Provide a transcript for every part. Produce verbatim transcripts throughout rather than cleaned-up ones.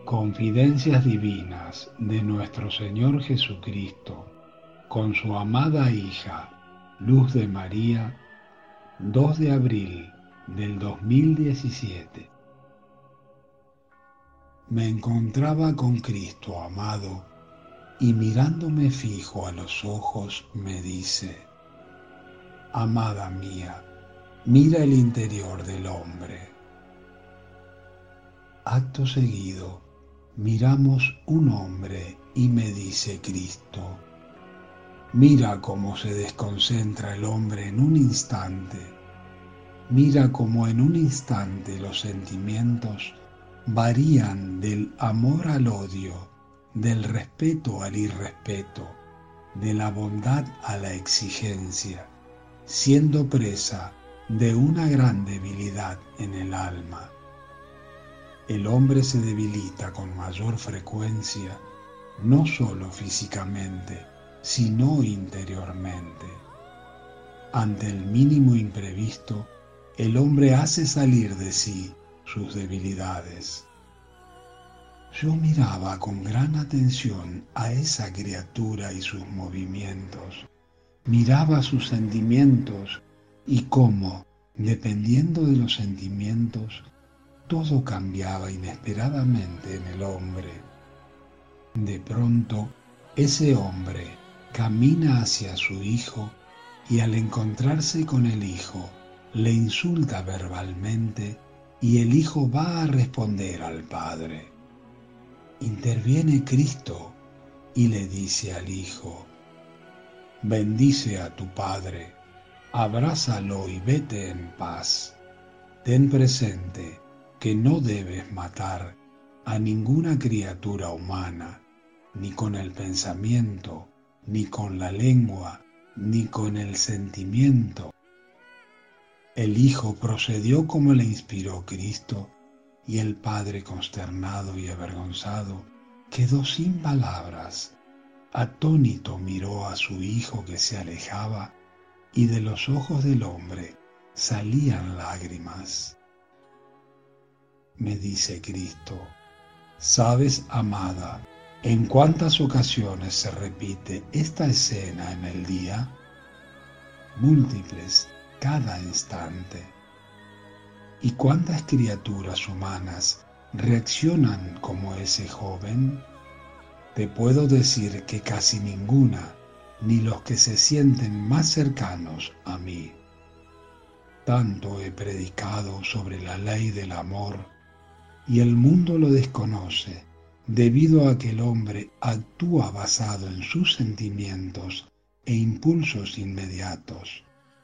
Confidencias divinas de nuestro Señor Jesucristo con su amada hija, Luz de María, dos de abril del dos mil diecisiete. Me encontraba con Cristo amado y mirándome fijo a los ojos me dice: amada mía, mira el interior del hombre. Acto seguido, miramos un hombre y me dice Cristo: mira cómo se desconcentra el hombre en un instante. Mira cómo en un instante los sentimientos varían del amor al odio, del respeto al irrespeto, de la bondad a la exigencia, siendo presa de una gran debilidad en el alma. El hombre se debilita con mayor frecuencia, no solo físicamente, sino interiormente. Ante el mínimo imprevisto, el hombre hace salir de sí sus debilidades. Yo miraba con gran atención a esa criatura y sus movimientos, miraba sus sentimientos y cómo, dependiendo de los sentimientos, todo cambiaba inesperadamente en el hombre. De pronto, ese hombre camina hacia su hijo y al encontrarse con el hijo, le insulta verbalmente y el hijo va a responder al padre. Interviene Cristo y le dice al hijo: bendice a tu padre, abrázalo y vete en paz. Ten presente que no debes matar a ninguna criatura humana, ni con el pensamiento, ni con la lengua, ni con el sentimiento. El hijo procedió como le inspiró Cristo, y el padre, consternado y avergonzado, quedó sin palabras. Atónito miró a su hijo que se alejaba, y de los ojos del hombre salían lágrimas. Me dice Cristo: ¿sabes, amada, en cuántas ocasiones se repite esta escena en el día? Múltiples, cada instante. ¿Y cuántas criaturas humanas reaccionan como ese joven? Te puedo decir que casi ninguna, ni los que se sienten más cercanos a mí. Tanto he predicado sobre la ley del amor, y el mundo lo desconoce, debido a que el hombre actúa basado en sus sentimientos e impulsos inmediatos.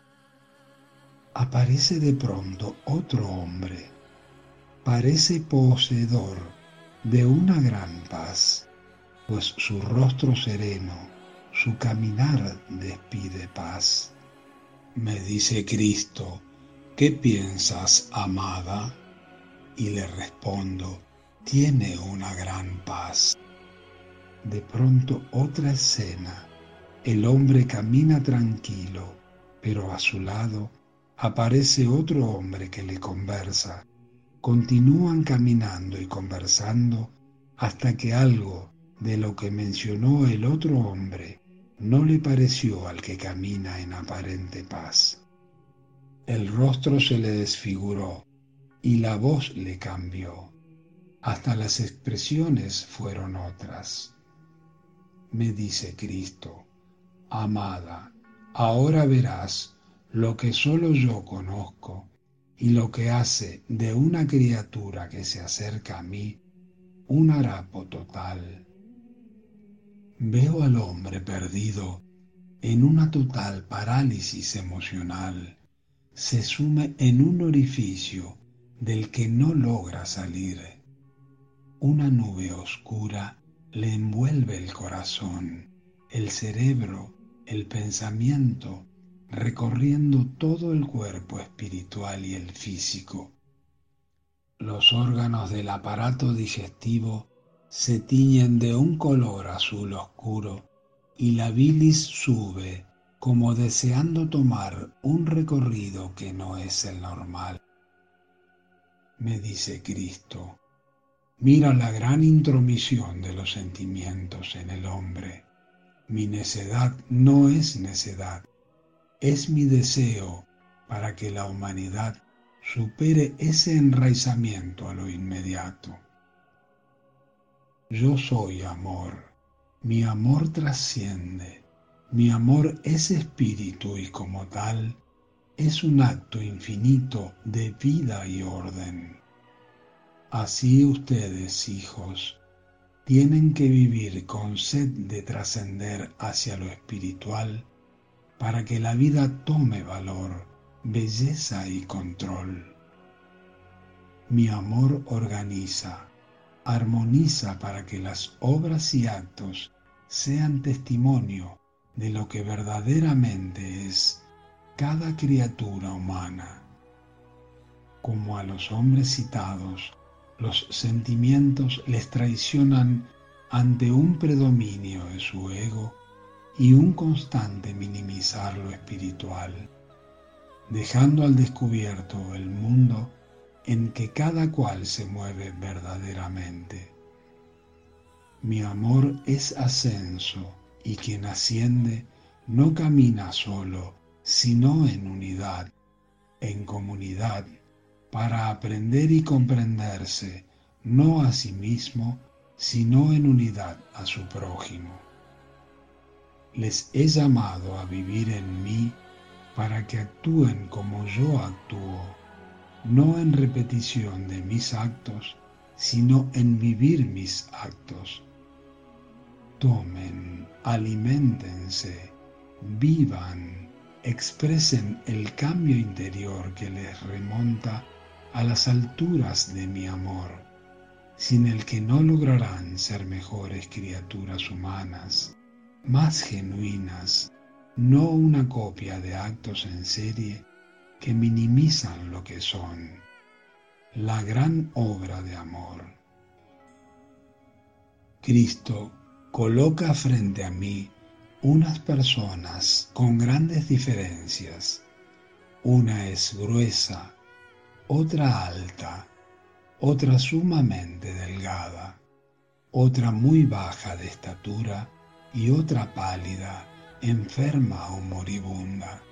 Aparece de pronto otro hombre, parece poseedor de una gran paz, pues su rostro sereno, su caminar despide paz. Me dice Cristo: ¿qué piensas, amada? Y le respondo: tiene una gran paz. De pronto otra escena, el hombre camina tranquilo, pero a su lado aparece otro hombre que le conversa. Continúan caminando y conversando hasta que algo de lo que mencionó el otro hombre no le pareció al que camina en aparente paz. El rostro se le desfiguró y la voz le cambió. Hasta las expresiones fueron otras. Me dice Cristo: amada, ahora verás lo que solo yo conozco y lo que hace de una criatura que se acerca a mí un harapo total. Veo al hombre perdido en una total parálisis emocional. Se sume en un orificio del que no logra salir. Una nube oscura le envuelve el corazón, el cerebro, el pensamiento, recorriendo todo el cuerpo espiritual y el físico. Los órganos del aparato digestivo se tiñen de un color azul oscuro y la bilis sube como deseando tomar un recorrido que no es el normal. Me dice Cristo: Mira la gran intromisión de los sentimientos en el hombre. Mi necedad no es necedad, es mi deseo para que la humanidad supere ese enraizamiento a lo inmediato. Yo soy amor, mi amor trasciende, mi amor es espíritu y como tal es un acto infinito de vida y orden. Así ustedes, hijos, tienen que vivir con sed de trascender hacia lo espiritual para que la vida tome valor, belleza y control. Mi amor organiza, armoniza para que las obras y actos sean testimonio de lo que verdaderamente es cada criatura humana. Como a los hombres citados, los sentimientos les traicionan ante un predominio de su ego y un constante minimizar lo espiritual, dejando al descubierto el mundo en que cada cual se mueve verdaderamente. Mi amor es ascenso y quien asciende no camina solo, sino en unidad, en comunidad, para aprender y comprenderse, no a sí mismo, sino en unidad a su prójimo. Les he llamado a vivir en mí para que actúen como yo actúo, no en repetición de mis actos, sino en vivir mis actos. Tomen, aliméntense, vivan, expresen el cambio interior que les remonta a las alturas de mi amor, sin el que no lograrán ser mejores criaturas humanas, más genuinas, no una copia de actos en serie que minimizan lo que son, la gran obra de amor. Cristo coloca frente a mí unas personas con grandes diferencias. Una es gruesa, otra alta, otra sumamente delgada, otra muy baja de estatura y otra pálida, enferma o moribunda.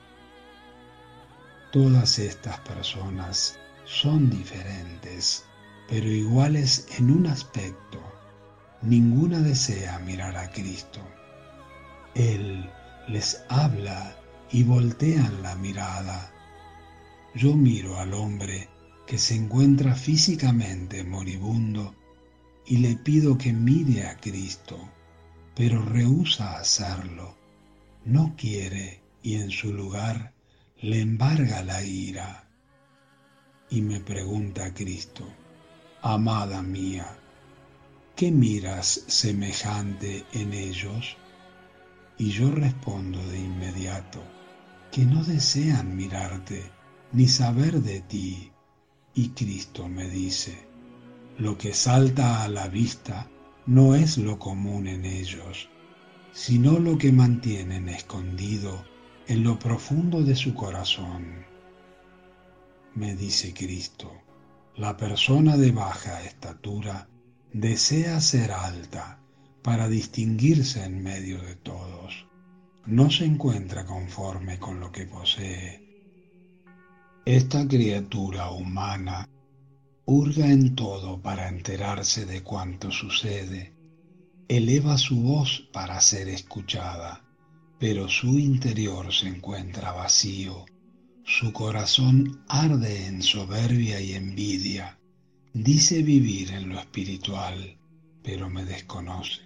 Todas estas personas son diferentes, pero iguales en un aspecto. Ninguna desea mirar a Cristo. Él les habla y voltean la mirada. Yo miro al hombre que se encuentra físicamente moribundo y le pido que mire a Cristo, pero rehúsa hacerlo. No quiere y en su lugar le embarga la ira. Y me pregunta a Cristo: amada mía, ¿qué miras semejante en ellos? Y yo respondo de inmediato que no desean mirarte ni saber de ti. Y Cristo me dice: lo que salta a la vista no es lo común en ellos, sino lo que mantienen escondido en lo profundo de su corazón. Me dice Cristo: la persona de baja estatura desea ser alta para distinguirse en medio de todos. No se encuentra conforme con lo que posee. Esta criatura humana hurga en todo para enterarse de cuanto sucede. Eleva su voz para ser escuchada, pero su interior se encuentra vacío. Su corazón arde en soberbia y envidia. Dice vivir en lo espiritual, pero me desconoce.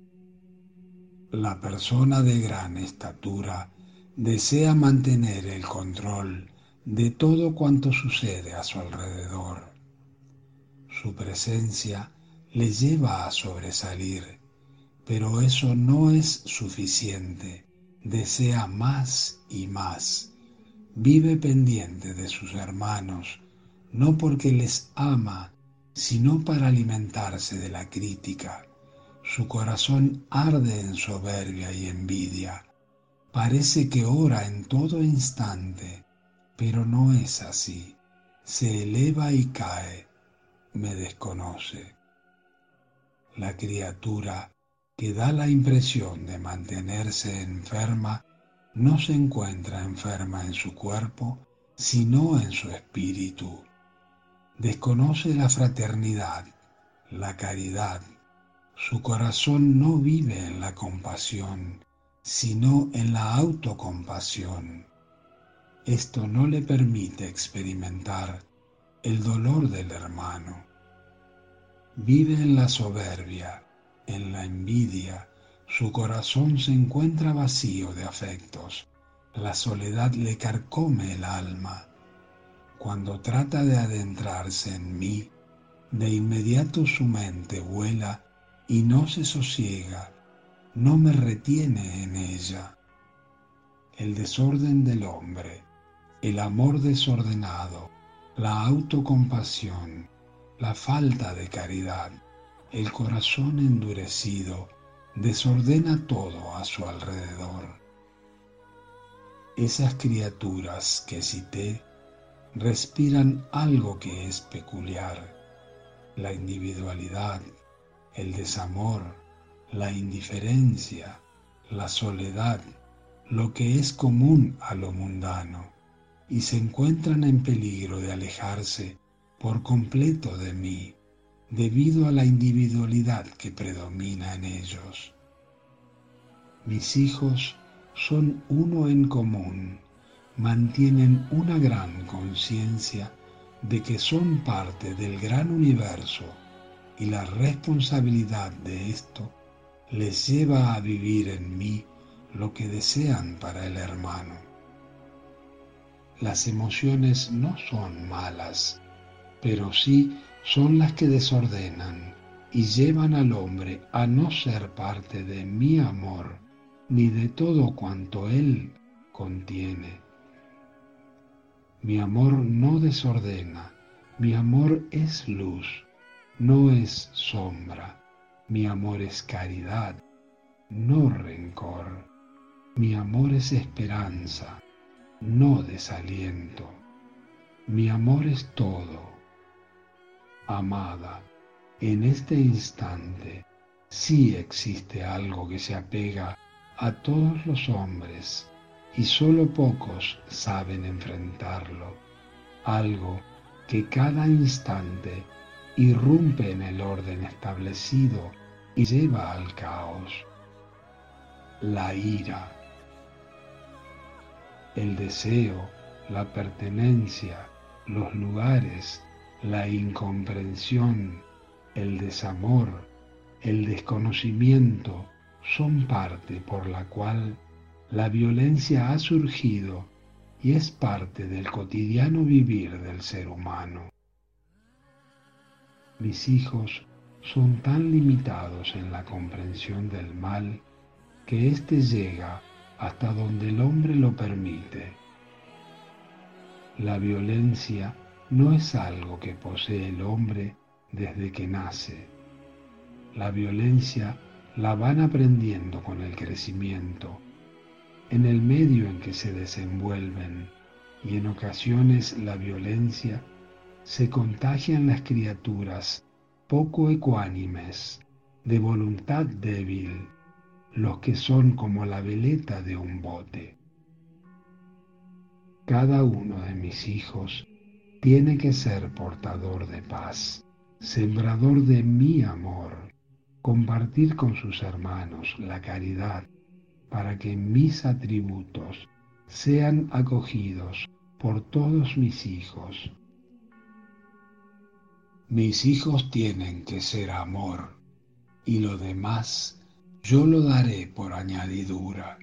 La persona de gran estatura desea mantener el control de todo cuanto sucede a su alrededor. Su presencia le lleva a sobresalir, pero eso no es suficiente. Desea más y más. Vive pendiente de sus hermanos, no porque les ama, sino para alimentarse de la crítica. Su corazón arde en soberbia y envidia. Parece que ora en todo instante, pero no es así. Se eleva y cae. Me desconoce. La criatura que da la impresión de mantenerse enferma no se encuentra enferma en su cuerpo, sino en su espíritu. Desconoce la fraternidad, la caridad. Su corazón no vive en la compasión, sino en la autocompasión. Esto no le permite experimentar el dolor del hermano. Vive en la soberbia, en la envidia. Su corazón se encuentra vacío de afectos. La soledad le carcome el alma. Cuando trata de adentrarse en mí, de inmediato su mente vuela y no se sosiega, no me retiene en ella. El desorden del hombre, el amor desordenado, la autocompasión, la falta de caridad, el corazón endurecido, desordena todo a su alrededor. Esas criaturas que cité respiran algo que es peculiar: la individualidad, el desamor, la indiferencia, la soledad, lo que es común a lo mundano, y se encuentran en peligro de alejarse por completo de mí, debido a la individualidad que predomina en ellos. Mis hijos son uno en común, mantienen una gran conciencia de que son parte del gran universo, y la responsabilidad de esto les lleva a vivir en mí lo que desean para el hermano. Las emociones no son malas, pero sí son las que desordenan y llevan al hombre a no ser parte de mi amor ni de todo cuanto él contiene. Mi amor no desordena, mi amor es luz, no es sombra, mi amor es caridad, no rencor, mi amor es esperanza, no desaliento, mi amor es todo. Amada, en este instante sí existe algo que se apega a todos los hombres y solo pocos saben enfrentarlo, algo que cada instante irrumpe en el orden establecido y lleva al caos: la ira. El deseo, la pertenencia, los lugares, la incomprensión, el desamor, el desconocimiento son parte por la cual la violencia ha surgido y es parte del cotidiano vivir del ser humano. Mis hijos son tan limitados en la comprensión del mal que éste llega hasta donde el hombre lo permite. La violencia no es algo que posee el hombre desde que nace. La violencia la van aprendiendo con el crecimiento, en el medio en que se desenvuelven, y en ocasiones la violencia se contagia en las criaturas poco ecuánimes, de voluntad débil, los que son como la veleta de un bote. Cada uno de mis hijos tiene que ser portador de paz, sembrador de mi amor, compartir con sus hermanos la caridad, para que mis atributos sean acogidos por todos mis hijos. Mis hijos tienen que ser amor, y lo demás yo lo daré por añadidura.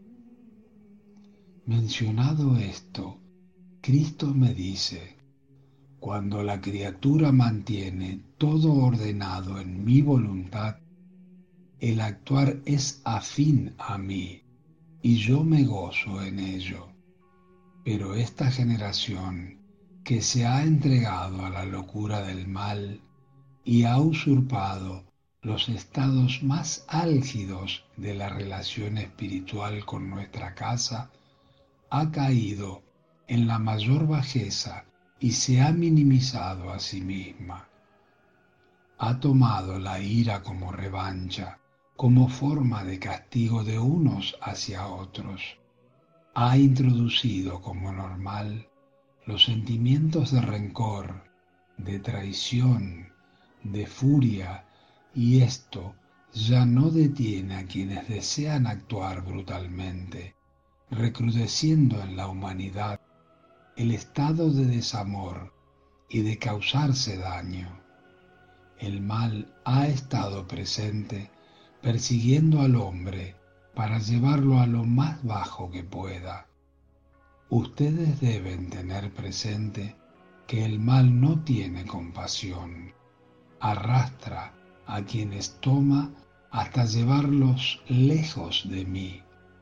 Mencionado esto, Cristo me dice: cuando la criatura mantiene todo ordenado en mi voluntad, el actuar es afín a mí, y yo me gozo en ello. Pero esta generación que se ha entregado a la locura del mal y ha usurpado los estados más álgidos de la relación espiritual con nuestra casa, ha caído en la mayor bajeza y se ha minimizado a sí misma. Ha tomado la ira como revancha, como forma de castigo de unos hacia otros. Ha introducido como normal los sentimientos de rencor, de traición, de furia, y esto ya no detiene a quienes desean actuar brutalmente, recrudeciendo en la humanidad el estado de desamor y de causarse daño. El mal ha estado presente persiguiendo al hombre para llevarlo a lo más bajo que pueda. Ustedes deben tener presente que el mal no tiene compasión, arrastra a quienes toma hasta llevarlos lejos de mí.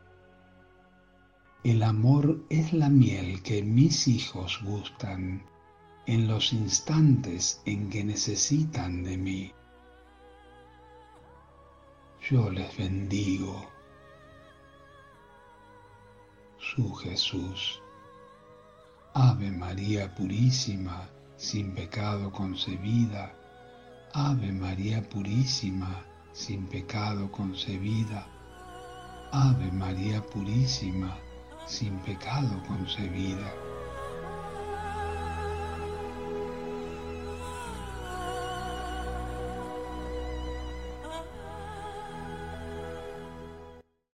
El amor es la miel que mis hijos gustan en los instantes en que necesitan de mí. Yo les bendigo. Su Jesús. Ave María Purísima, sin pecado concebida. Ave María Purísima, sin pecado concebida. Ave María Purísima, sin pecado concebida.